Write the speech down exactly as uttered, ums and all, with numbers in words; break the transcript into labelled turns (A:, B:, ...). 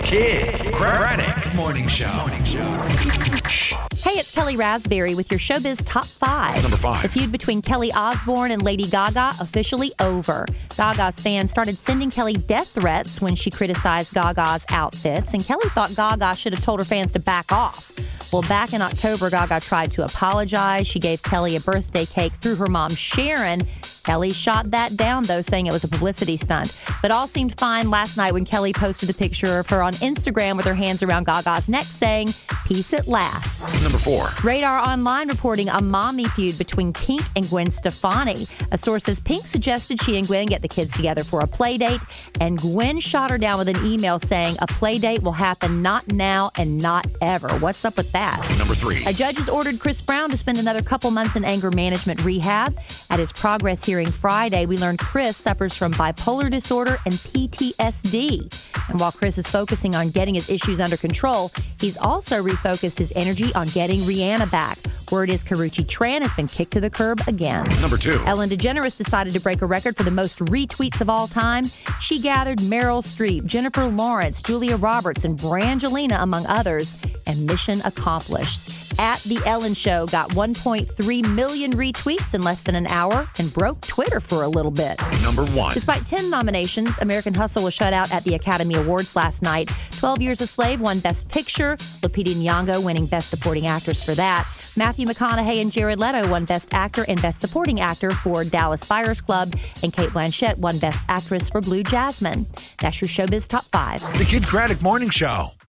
A: Kid Craddock Morning Show. Morning Show.
B: Hey, it's Kelly Raspberry with your Showbiz Top five.
A: Number five.
B: The feud between Kelly Osbourne and Lady Gaga officially over. Gaga's fans started sending Kelly death threats when she criticized Gaga's outfits, and Kelly thought Gaga should have told her fans to back off. Well, back in October, Gaga tried to apologize. She gave Kelly a birthday cake through her mom, Sharon. Kelly shot that down, though, saying it was a publicity stunt. But all seemed fine last night when Kelly posted a picture of her on Instagram with her hands around Gaga's neck, saying, "Peace at last."
A: Number four.
B: Radar Online reporting a mommy feud between Pink and Gwen Stefani. A source says Pink suggested she and Gwen get the kids together for a play date, and Gwen shot her down with an email saying a play date will happen not now and not ever. What's up with that?
A: Number three.
B: A judge has ordered Chris Brown to spend another couple months in anger management rehab. At his progress hearing Friday, we learned Chris suffers from bipolar disorder and P T S D. And while Chris is focusing on getting his issues under control, he's also refocused his energy on getting Rihanna back. Word is Karrueche Tran has been kicked to the curb again.
A: Number two.
B: Ellen DeGeneres decided to break a record for the most retweets of all time. She gathered Meryl Streep, Jennifer Lawrence, Julia Roberts, and Brangelina, among others, and mission accomplished. At The Ellen Show got one point three million retweets in less than an hour and broke Twitter for a little bit.
A: Number one.
B: Despite ten nominations, American Hustle was shut out at the Academy Awards last night. twelve Years a Slave won Best Picture, Lupita Nyong'o winning Best Supporting Actress for that. Matthew McConaughey and Jared Leto won Best Actor and Best Supporting Actor for Dallas Buyers Club, and Cate Blanchett won Best Actress for Blue Jasmine. That's your Showbiz Top five.
A: The Kid Craddock Morning Show.